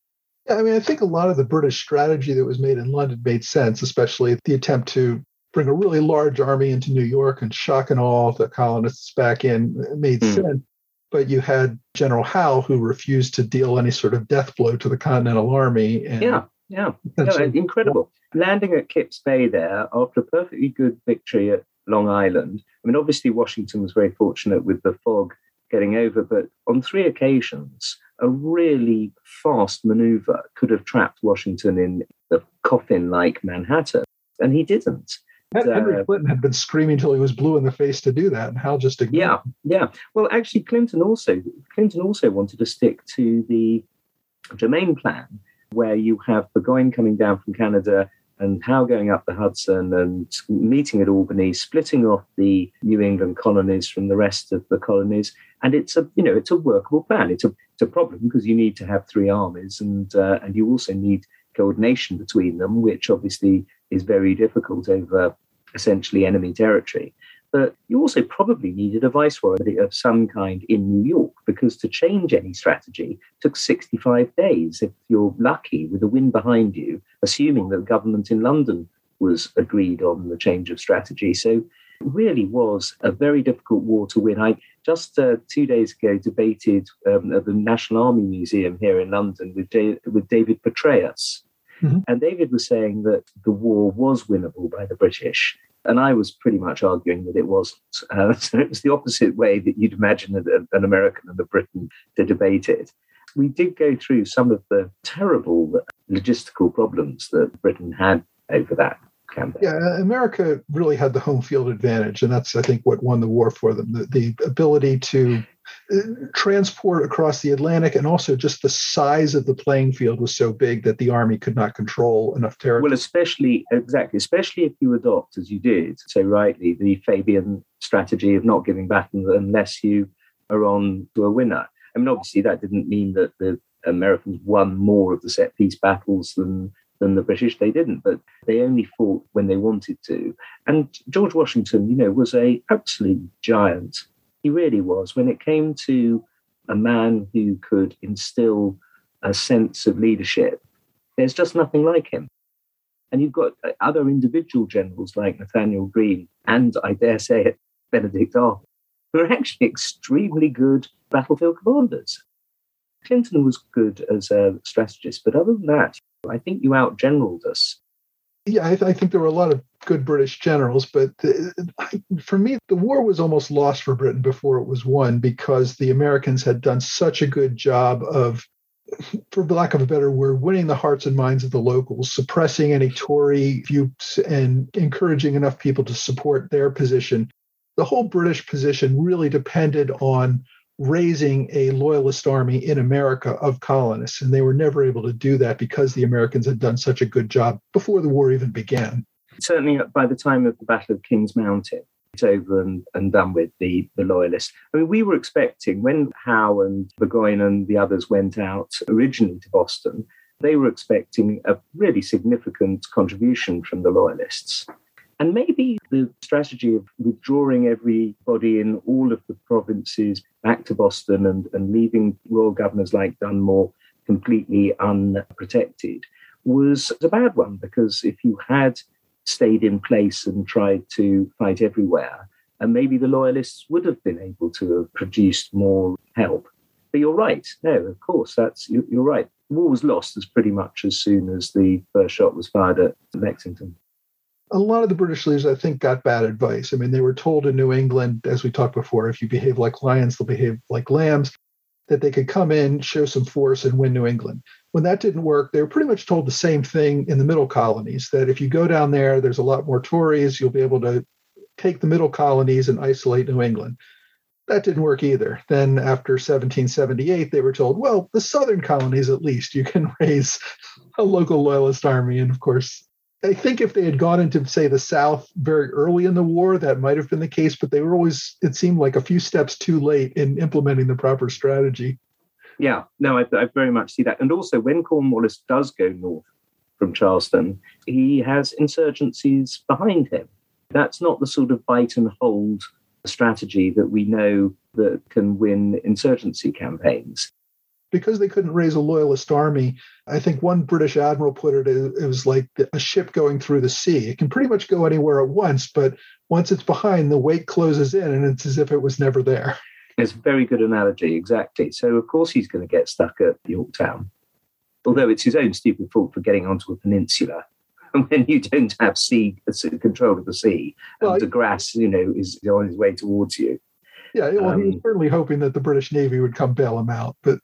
I mean, I think a lot of the British strategy that was made in London made sense, especially the attempt to bring a really large army into New York and shock and awe the colonists back in made sense. But you had General Howe, who refused to deal any sort of death blow to the Continental Army. And no, incredible. Landing at Kips Bay there after a perfectly good victory at Long Island. I mean, obviously, Washington was very fortunate with the fog getting over, but on 3 occasions, a really fast maneuver could have trapped Washington in the coffin like Manhattan, and he didn't. Henry Clinton had been screaming till he was blue in the face to do that, and Hal just ignored him. Yeah. Well, actually, Clinton also wanted to stick to the Germain plan, where you have Burgoyne coming down from Canada and Howe going up the Hudson and meeting at Albany, splitting off the New England colonies from the rest of the colonies. And it's a workable plan. It's a problem because you need to have 3 armies, and you also need coordination between them, which obviously is very difficult over essentially enemy territory. But you also probably needed a viceroy of some kind in New York, because to change any strategy took 65 days, if you're lucky, with the wind behind you, assuming that the government in London was agreed on the change of strategy. So it really was a very difficult war to win. I just 2 days ago debated at the National Army Museum here in London with David Petraeus. Mm-hmm. And David was saying that the war was winnable by the British. And I was pretty much arguing that it wasn't. So it was the opposite way that you'd imagine an American and a Briton to debate it. We did go through some of the terrible logistical problems that Britain had over that campaign. Yeah, America really had the home field advantage. And that's, I think, what won the war for them. The ability to transport across the Atlantic, and also just the size of the playing field was so big that the army could not control enough territory. Well, especially if you adopt, as you did so rightly, the Fabian strategy of not giving battle unless you are on to a winner. I mean, obviously, that didn't mean that the Americans won more of the set-piece battles than the British. They didn't, but they only fought when they wanted to. And George Washington, was a absolute giant. He really was. When it came to a man who could instill a sense of leadership, there's just nothing like him. And you've got other individual generals like Nathaniel Greene and, I dare say it, Benedict Arthur, who are actually extremely good battlefield commanders. Clinton was good as a strategist, but other than that, I think you outgeneraled us. Yeah, I think there were a lot of good British generals, but for me, the war was almost lost for Britain before it was won because the Americans had done such a good job of, for lack of a better word, winning the hearts and minds of the locals, suppressing any Tory views and encouraging enough people to support their position. The whole British position really depended on raising a loyalist army in America of colonists, and they were never able to do that because the Americans had done such a good job before the war even began. Certainly by the time of the Battle of King's Mountain, it's over and done with the loyalists. I mean, we were expecting, when Howe and Burgoyne and the others went out originally to Boston, they were expecting a really significant contribution from the loyalists. And maybe the strategy of withdrawing everybody in all of the provinces back to Boston and leaving royal governors like Dunmore completely unprotected was a bad one, because if you had stayed in place and tried to fight everywhere, and maybe the loyalists would have been able to have produced more help. But you're right. No, of course, you're right. The war was lost pretty much as soon as the first shot was fired at Lexington. A lot of the British leaders, I think, got bad advice. I mean, they were told in New England, as we talked before, if you behave like lions, they'll behave like lambs, that they could come in, show some force, and win New England. When that didn't work, they were pretty much told the same thing in the middle colonies, that if you go down there, there's a lot more Tories, you'll be able to take the middle colonies and isolate New England. That didn't work either. Then after 1778, they were told, well, the southern colonies, at least, you can raise a local loyalist army. And of course, I think if they had gone into, say, the South very early in the war, that might have been the case, but they were always, it seemed like, a few steps too late in implementing the proper strategy. Yeah, no, I very much see that. And also, when Cornwallis does go north from Charleston, he has insurgencies behind him. That's not the sort of bite and hold strategy that we know that can win insurgency campaigns. Because they couldn't raise a loyalist army, I think one British admiral put it was like a ship going through the sea. It can pretty much go anywhere at once, but once it's behind, the wake closes in and it's as if it was never there. It's a very good analogy, exactly. So, of course, he's going to get stuck at Yorktown, although it's his own stupid fault for getting onto a peninsula. And when you don't have control of the sea, and De Grasse, is on his way towards you. Yeah, well, he was certainly hoping that the British Navy would come bail him out, but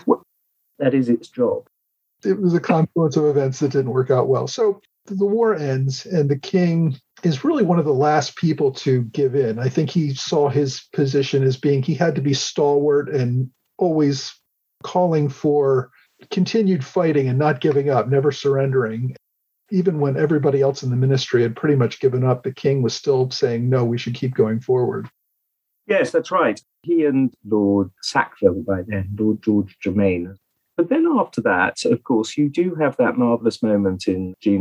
that is its job. It was a confluence of events that didn't work out well. So the war ends, and the king is really one of the last people to give in. I think he saw his position as being, he had to be stalwart and always calling for continued fighting and not giving up, never surrendering. Even when everybody else in the ministry had pretty much given up, the king was still saying, no, we should keep going forward. Yes, that's right. He and Lord Sackville by then, Lord George Germain. But then after that, of course, you do have that marvellous moment in June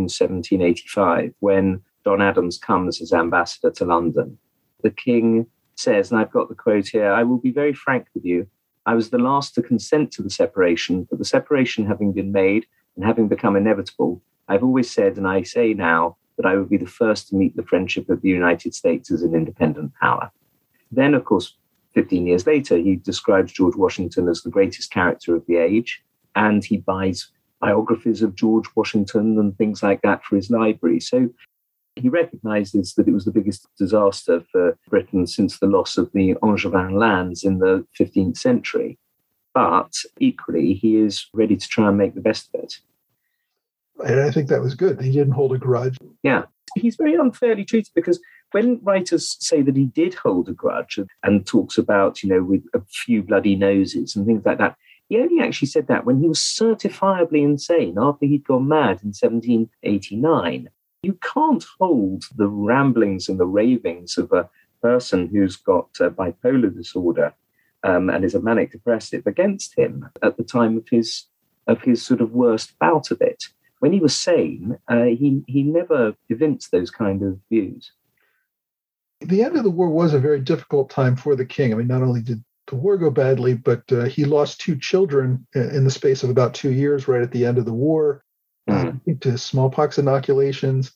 1785 when John Adams comes as ambassador to London. The king says, and I've got the quote here, "I will be very frank with you. I was the last to consent to the separation, but the separation having been made and having become inevitable, I've always said, and I say now, that I would be the first to meet the friendship of the United States as an independent power." Then, of course, 15 years later, he describes George Washington as the greatest character of the age, and he buys biographies of George Washington and things like that for his library. So he recognizes that it was the biggest disaster for Britain since the loss of the Angevin lands in the 15th century. But equally, he is ready to try and make the best of it. And I think that was good. He didn't hold a grudge. Yeah. he's very unfairly treated, because when writers say that he did hold a grudge and talks about, with a few bloody noses and things like that, he only actually said that when he was certifiably insane after he'd gone mad in 1789. You can't hold the ramblings and the ravings of a person who's got bipolar disorder and is a manic depressive against him at the time of his sort of worst bout of it. When he was sane, he never evinced those kind of views. The end of the war was a very difficult time for the king. I mean, not only did the war go badly, but he lost 2 children in the space of about 2 years right at the end of the war to smallpox inoculations.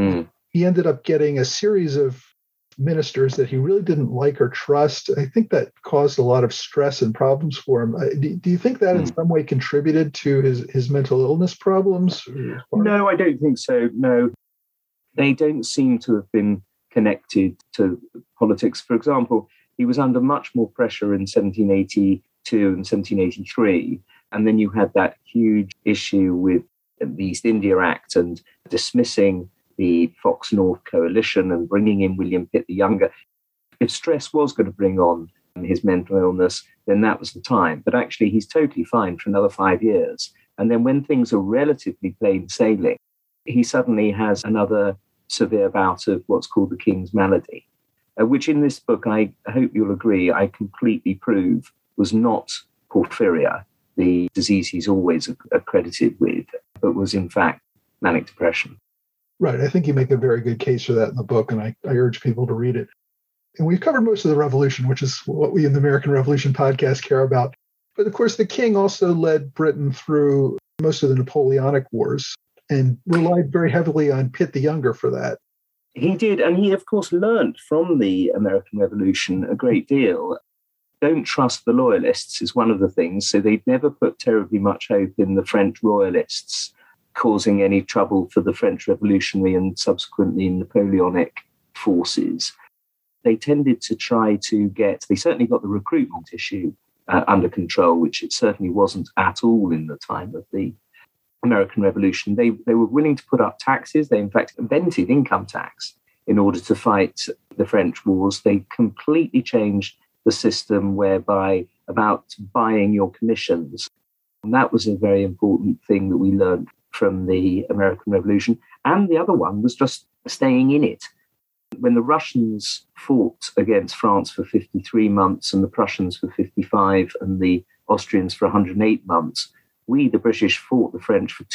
He ended up getting a series of ministers that he really didn't like or trust. I think that caused a lot of stress and problems for him. Do you think that in some way contributed to his mental illness problems? No, I don't think so. No, they don't seem to have been connected to politics. For example, he was under much more pressure in 1782 and 1783. And then you had that huge issue with the East India Act and dismissing the Fox North coalition and bringing in William Pitt the Younger. If stress was going to bring on his mental illness, then that was the time. But actually, he's totally fine for another 5 years. And then when things are relatively plain sailing, he suddenly has another severe bout of what's called the King's malady, which in this book, I hope you'll agree, I completely prove was not porphyria, the disease he's always accredited with, but was in fact manic depression. Right. I think you make a very good case for that in the book, and I urge people to read it. And we've covered most of the revolution, which is what we in the American Revolution podcast care about. But of course, the king also led Britain through most of the Napoleonic Wars and relied very heavily on Pitt the Younger for that. He did. And he, of course, learned from the American Revolution a great deal. Don't trust the loyalists is one of the things. So they'd never put terribly much hope in the French royalists causing any trouble for the French Revolutionary and subsequently Napoleonic forces. They tended to try to they certainly got the recruitment issue under control, which it certainly wasn't at all in the time of the American Revolution. They were willing to put up taxes. They, in fact, invented income tax in order to fight the French wars. They completely changed the system whereby about buying your commissions. And that was a very important thing that we learned from the American Revolution. And the other one was just staying in it. When the Russians fought against France for 53 months and the Prussians for 55 and the Austrians for 108 months, we, the British, fought the French for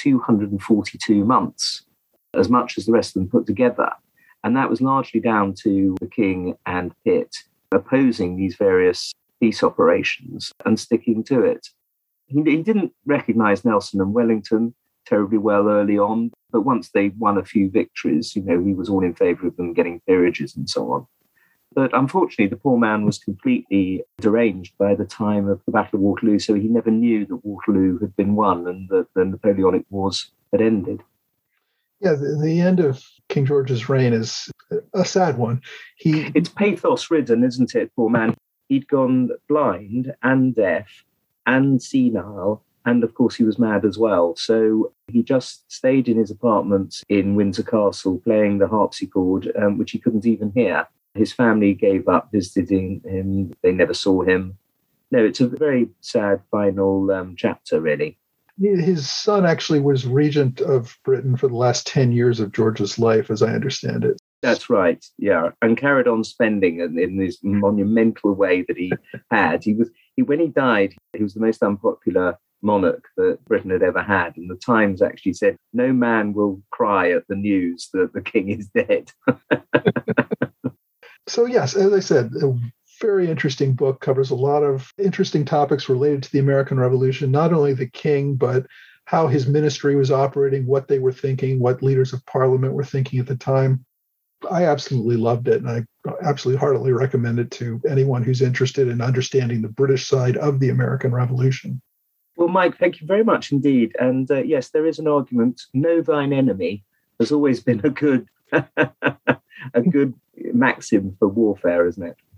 242 months, as much as the rest of them put together. And that was largely down to the King and Pitt opposing these various peace operations and sticking to it. He didn't recognize Nelson and Wellington terribly well early on, but once they won a few victories, he was all in favor of them getting peerages and so on. But unfortunately, the poor man was completely deranged by the time of the Battle of Waterloo, so he never knew that Waterloo had been won and that the Napoleonic Wars had ended. Yeah, the end of King George's reign is a sad one. It's pathos-ridden, isn't it, poor man? He'd gone blind and deaf and senile, and of course he was mad as well. So he just stayed in his apartment in Windsor Castle playing the harpsichord, which he couldn't even hear. His family gave up visiting him. They never saw him. No, it's a very sad final chapter, really. His son actually was regent of Britain for the last 10 years of George's life, as I understand it. That's right, yeah, and carried on spending in this monumental way that he had. When he died, he was the most unpopular monarch that Britain had ever had. And the Times actually said, no man will cry at the news that the king is dead. So yes, as I said, a very interesting book, covers a lot of interesting topics related to the American Revolution, not only the king, but how his ministry was operating, what they were thinking, what leaders of parliament were thinking at the time. I absolutely loved it, and I absolutely heartily recommend it to anyone who's interested in understanding the British side of the American Revolution. Well, Mike, thank you very much indeed. And yes, there is an argument. Know thine enemy has always been a good a good maxim for warfare, isn't it?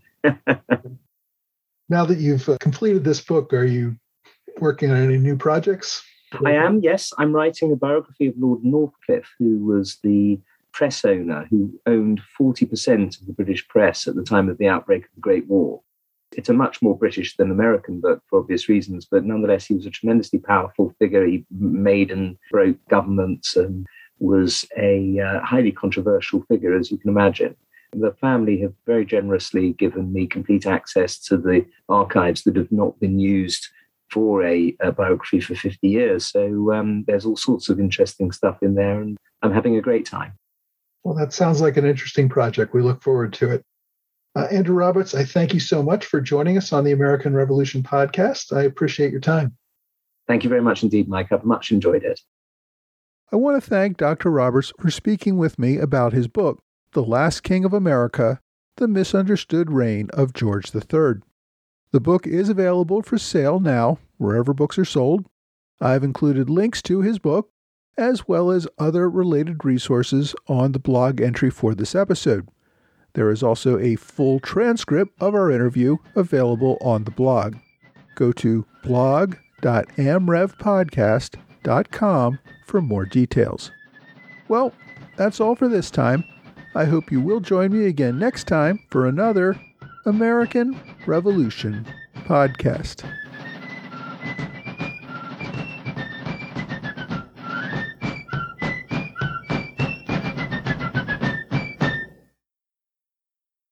Now that you've completed this book, are you working on any new projects? I am, yes. I'm writing a biography of Lord Northcliffe, who was the press owner who owned 40% of the British press at the time of the outbreak of the Great War. It's a much more British than American book for obvious reasons, but nonetheless, he was a tremendously powerful figure. He made and broke governments and was a highly controversial figure, as you can imagine. The family have very generously given me complete access to the archives that have not been used for a biography for 50 years. So there's all sorts of interesting stuff in there, and I'm having a great time. Well, that sounds like an interesting project. We look forward to it. Andrew Roberts, I thank you so much for joining us on the American Revolution podcast. I appreciate your time. Thank you very much indeed, Mike. I've much enjoyed it. I want to thank Dr. Roberts for speaking with me about his book, The Last King of America, The Misunderstood Reign of George III. The book is available for sale now, wherever books are sold. I've included links to his book, as well as other related resources on the blog entry for this episode. There is also a full transcript of our interview available on the blog. Go to blog.amrevpodcast.com for more details. Well, that's all for this time. I hope you will join me again next time for another American Revolution podcast.